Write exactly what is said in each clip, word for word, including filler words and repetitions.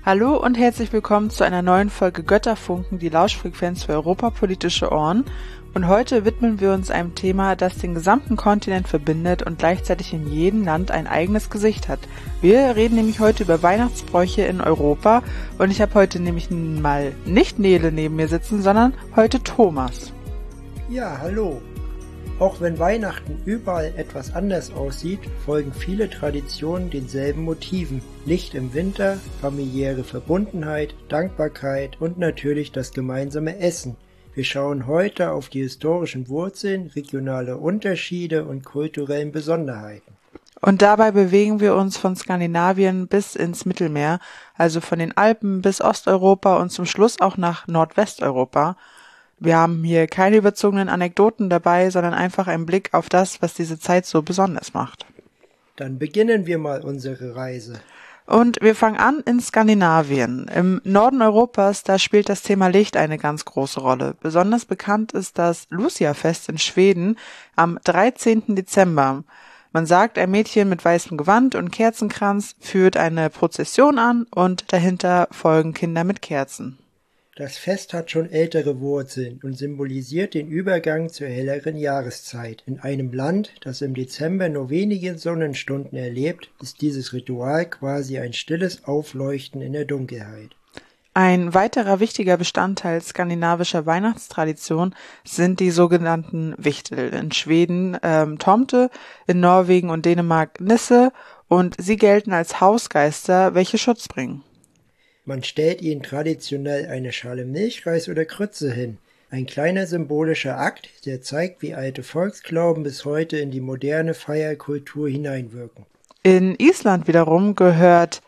Hallo und herzlich willkommen zu einer neuen Folge Götterfunken, die Lauschfrequenz für europapolitische Ohren. Und heute widmen wir uns einem Thema, das den gesamten Kontinent verbindet und gleichzeitig in jedem Land ein eigenes Gesicht hat. Wir reden nämlich heute über Weihnachtsbräuche in Europa und ich habe heute nämlich mal nicht Nele neben mir sitzen, sondern heute Thomas. Ja, hallo. Auch wenn Weihnachten überall etwas anders aussieht, folgen viele Traditionen denselben Motiven. Licht im Winter, familiäre Verbundenheit, Dankbarkeit und natürlich das gemeinsame Essen. Wir schauen heute auf die historischen Wurzeln, regionale Unterschiede und kulturellen Besonderheiten. Und dabei bewegen wir uns von Skandinavien bis ins Mittelmeer, also von den Alpen bis Osteuropa und zum Schluss auch nach Nordwesteuropa. Wir haben hier keine überzogenen Anekdoten dabei, sondern einfach einen Blick auf das, was diese Zeit so besonders macht. Dann beginnen wir mal unsere Reise. Und wir fangen an in Skandinavien. Im Norden Europas, da spielt das Thema Licht eine ganz große Rolle. Besonders bekannt ist das Lucia-Fest in Schweden am dreizehnten Dezember. Man sagt, ein Mädchen mit weißem Gewand und Kerzenkranz führt eine Prozession an und dahinter folgen Kinder mit Kerzen. Das Fest hat schon ältere Wurzeln und symbolisiert den Übergang zur helleren Jahreszeit. In einem Land, das im Dezember nur wenige Sonnenstunden erlebt, ist dieses Ritual quasi ein stilles Aufleuchten in der Dunkelheit. Ein weiterer wichtiger Bestandteil skandinavischer Weihnachtstradition sind die sogenannten Wichtel. In Schweden ähm, Tomte, in Norwegen und Dänemark Nisse und sie gelten als Hausgeister, welche Schutz bringen. Man stellt ihnen traditionell eine Schale Milchreis oder Grütze hin. Ein kleiner symbolischer Akt, der zeigt, wie alte Volksglauben bis heute in die moderne Feierkultur hineinwirken. In Island wiederum gehört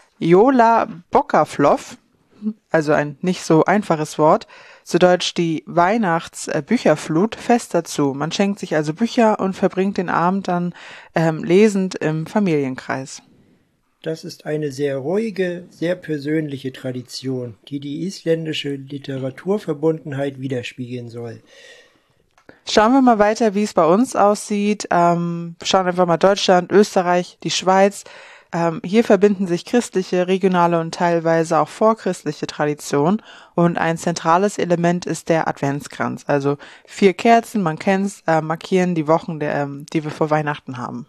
Jólabókaflóð, also ein nicht so einfaches Wort, zu Deutsch die Weihnachtsbücherflut, fest dazu. Man schenkt sich also Bücher und verbringt den Abend dann ähm, lesend im Familienkreis. Das ist eine sehr ruhige, sehr persönliche Tradition, die die isländische Literaturverbundenheit widerspiegeln soll. Schauen wir mal weiter, wie es bei uns aussieht. Ähm, schauen einfach mal Deutschland, Österreich, die Schweiz. Ähm, hier verbinden sich christliche, regionale und teilweise auch vorchristliche Traditionen. Und ein zentrales Element ist der Adventskranz. Also vier Kerzen, man kennt's, äh, markieren die Wochen, der, ähm, die wir vor Weihnachten haben.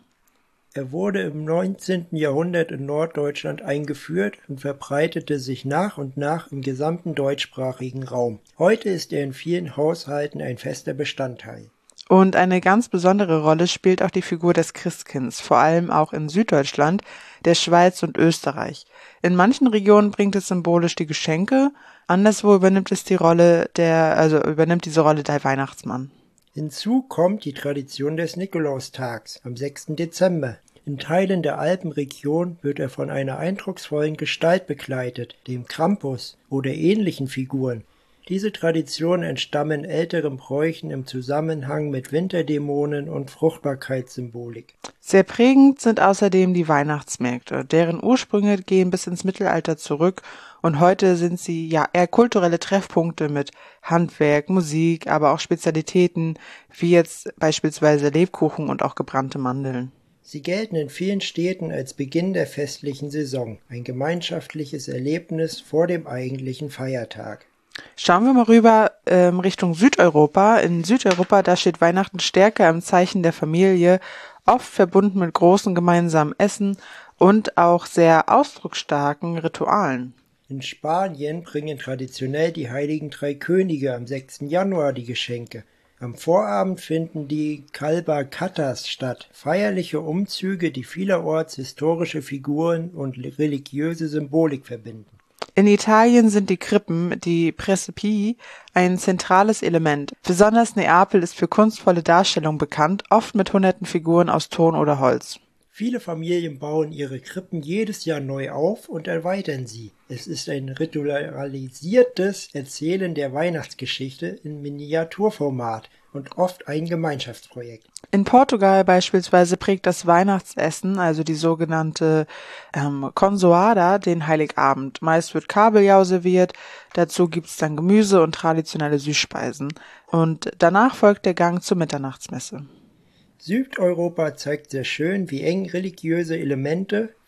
Er wurde im neunzehnten Jahrhundert in Norddeutschland eingeführt und verbreitete sich nach und nach im gesamten deutschsprachigen Raum. Heute ist er in vielen Haushalten ein fester Bestandteil. Und eine ganz besondere Rolle spielt auch die Figur des Christkinds, vor allem auch in Süddeutschland, der Schweiz und Österreich. In manchen Regionen bringt es symbolisch die Geschenke, anderswo übernimmt es die Rolle der, also übernimmt diese Rolle der Weihnachtsmann. Hinzu kommt die Tradition des Nikolaustags am sechsten Dezember. In Teilen der Alpenregion wird er von einer eindrucksvollen Gestalt begleitet, dem Krampus oder ähnlichen Figuren. Diese Traditionen entstammen älteren Bräuchen im Zusammenhang mit Winterdämonen und Fruchtbarkeitssymbolik. Sehr prägend sind außerdem die Weihnachtsmärkte, deren Ursprünge gehen bis ins Mittelalter zurück und heute sind sie ja eher kulturelle Treffpunkte mit Handwerk, Musik, aber auch Spezialitäten wie jetzt beispielsweise Lebkuchen und auch gebrannte Mandeln. Sie gelten in vielen Städten als Beginn der festlichen Saison, ein gemeinschaftliches Erlebnis vor dem eigentlichen Feiertag. Schauen wir mal rüber ähm, Richtung Südeuropa. In Südeuropa, da steht Weihnachten stärker im Zeichen der Familie, oft verbunden mit großen gemeinsamen Essen und auch sehr ausdrucksstarken Ritualen. In Spanien bringen traditionell die Heiligen Drei Könige am sechsten Januar die Geschenke. Am Vorabend finden die Calvacatas statt, feierliche Umzüge, die vielerorts historische Figuren und religiöse Symbolik verbinden. In Italien sind die Krippen, die Presepii, ein zentrales Element. Besonders Neapel ist für kunstvolle Darstellung bekannt, oft mit hunderten Figuren aus Ton oder Holz. Viele Familien bauen ihre Krippen jedes Jahr neu auf und erweitern sie. Es ist ein ritualisiertes Erzählen der Weihnachtsgeschichte in Miniaturformat und oft ein Gemeinschaftsprojekt. In Portugal beispielsweise prägt das Weihnachtsessen, also die sogenannte ähm, Consoada, den Heiligabend. Meist wird Kabeljau serviert, dazu gibt's dann Gemüse und traditionelle Süßspeisen. Und danach folgt der Gang zur Mitternachtsmesse. Südeuropa zeigt sehr schön, wie eng religiöse Elemente,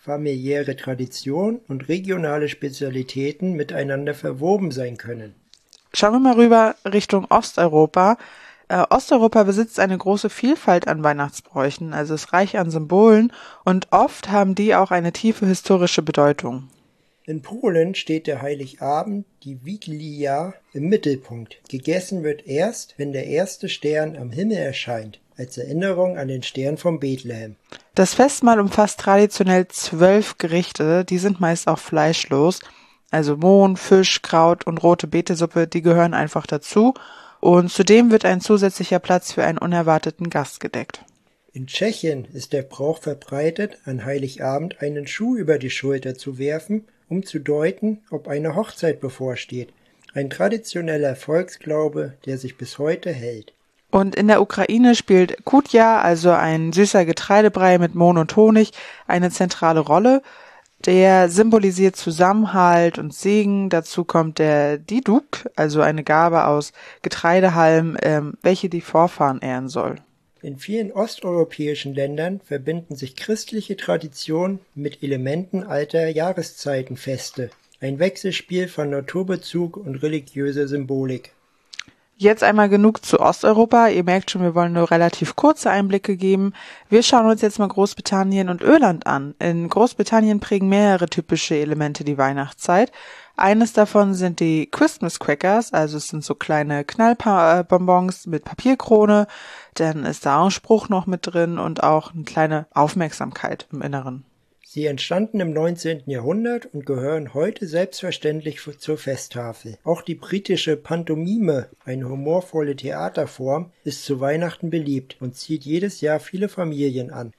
familiäre Tradition und regionale Spezialitäten miteinander verwoben sein können. Schauen wir mal rüber Richtung Osteuropa. Äh, Osteuropa besitzt eine große Vielfalt an Weihnachtsbräuchen, also ist reich an Symbolen und oft haben die auch eine tiefe historische Bedeutung. In Polen steht der Heiligabend, die Wigilia, im Mittelpunkt. Gegessen wird erst, wenn der erste Stern am Himmel erscheint, als Erinnerung an den Stern von Bethlehem. Das Festmahl umfasst traditionell zwölf Gerichte, die sind meist auch fleischlos. Also Mohn, Fisch, Kraut und rote Betesuppe, die gehören einfach dazu. Und zudem wird ein zusätzlicher Platz für einen unerwarteten Gast gedeckt. In Tschechien ist der Brauch verbreitet, an Heiligabend einen Schuh über die Schulter zu werfen, um zu deuten, ob eine Hochzeit bevorsteht. Ein traditioneller Volksglaube, der sich bis heute hält. Und in der Ukraine spielt Kutja, also ein süßer Getreidebrei mit Mohn und Honig, eine zentrale Rolle. Der symbolisiert Zusammenhalt und Segen. Dazu kommt der Diduk, also eine Gabe aus Getreidehalm, ähm, welche die Vorfahren ehren soll. In vielen osteuropäischen Ländern verbinden sich christliche Traditionen mit Elementen alter Jahreszeitenfeste. Ein Wechselspiel von Naturbezug und religiöser Symbolik. Jetzt einmal genug zu Osteuropa. Ihr merkt schon, wir wollen nur relativ kurze Einblicke geben. Wir schauen uns jetzt mal Großbritannien und Irland an. In Großbritannien prägen mehrere typische Elemente die Weihnachtszeit. Eines davon sind die Christmas Crackers, also es sind so kleine Knallbonbons mit Papierkrone. Dann ist da auch ein Spruch noch mit drin und auch eine kleine Aufmerksamkeit im Inneren. Sie entstanden im neunzehnten Jahrhundert und gehören heute selbstverständlich zur Festtafel. Auch die britische Pantomime, eine humorvolle Theaterform, ist zu Weihnachten beliebt und zieht jedes Jahr viele Familien an.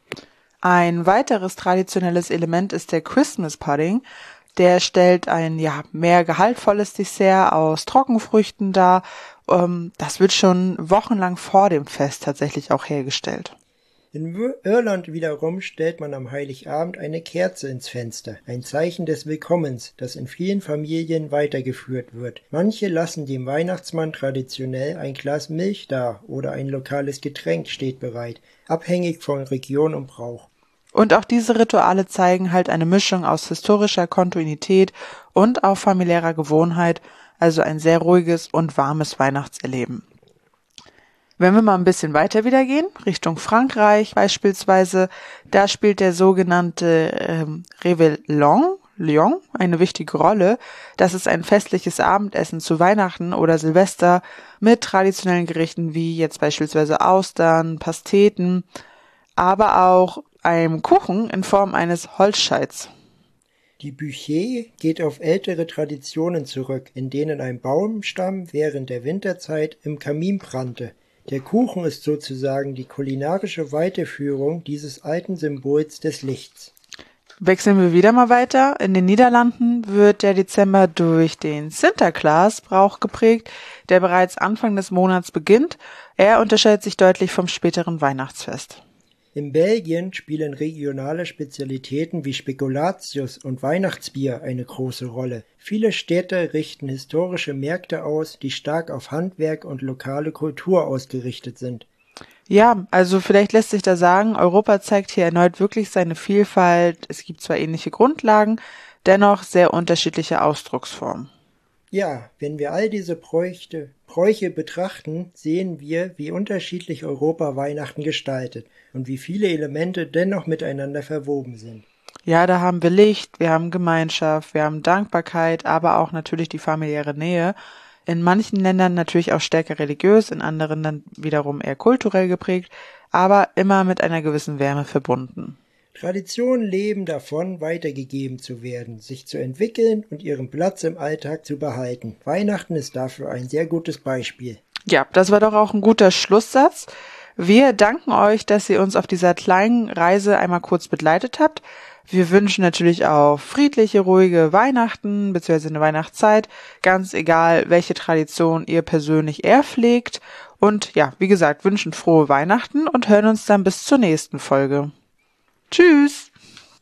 Ein weiteres traditionelles Element ist der Christmas Pudding. Der stellt ein ja mehr gehaltvolles Dessert aus Trockenfrüchten dar. Ähm, das wird schon wochenlang vor dem Fest tatsächlich auch hergestellt. In Irland wiederum stellt man am Heiligabend eine Kerze ins Fenster, ein Zeichen des Willkommens, das in vielen Familien weitergeführt wird. Manche lassen dem Weihnachtsmann traditionell ein Glas Milch dar oder ein lokales Getränk steht bereit, abhängig von Region und Brauch. Und auch diese Rituale zeigen halt eine Mischung aus historischer Kontinuität und auch familiärer Gewohnheit, also ein sehr ruhiges und warmes Weihnachtserleben. Wenn wir mal ein bisschen weiter wieder gehen, Richtung Frankreich beispielsweise, da spielt der sogenannte ähm, Réveillon Lyon eine wichtige Rolle. Das ist ein festliches Abendessen zu Weihnachten oder Silvester mit traditionellen Gerichten wie jetzt beispielsweise Austern, Pasteten, aber auch einem Kuchen in Form eines Holzscheits. Die Bûcher geht auf ältere Traditionen zurück, in denen ein Baumstamm während der Winterzeit im Kamin brannte. Der Kuchen ist sozusagen die kulinarische Weiterführung dieses alten Symbols des Lichts. Wechseln wir wieder mal weiter. In den Niederlanden wird der Dezember durch den Sinterklaas-Brauch geprägt, der bereits Anfang des Monats beginnt. Er unterscheidet sich deutlich vom späteren Weihnachtsfest. In Belgien spielen regionale Spezialitäten wie Spekulatius und Weihnachtsbier eine große Rolle. Viele Städte richten historische Märkte aus, die stark auf Handwerk und lokale Kultur ausgerichtet sind. Ja, also vielleicht lässt sich da sagen, Europa zeigt hier erneut wirklich seine Vielfalt. Es gibt zwar ähnliche Grundlagen, dennoch sehr unterschiedliche Ausdrucksformen. Ja, wenn wir all diese Bräuche, Bräuche betrachten, sehen wir, wie unterschiedlich Europa Weihnachten gestaltet und wie viele Elemente dennoch miteinander verwoben sind. Ja, da haben wir Licht, wir haben Gemeinschaft, wir haben Dankbarkeit, aber auch natürlich die familiäre Nähe. In manchen Ländern natürlich auch stärker religiös, in anderen dann wiederum eher kulturell geprägt, aber immer mit einer gewissen Wärme verbunden. Traditionen leben davon, weitergegeben zu werden, sich zu entwickeln und ihren Platz im Alltag zu behalten. Weihnachten ist dafür ein sehr gutes Beispiel. Ja, das war doch auch ein guter Schlusssatz. Wir danken euch, dass ihr uns auf dieser kleinen Reise einmal kurz begleitet habt. Wir wünschen natürlich auch friedliche, ruhige Weihnachten bzw. eine Weihnachtszeit, ganz egal, welche Tradition ihr persönlich eher pflegt. Und ja, wie gesagt, wünschen frohe Weihnachten und hören uns dann bis zur nächsten Folge. Tschüss!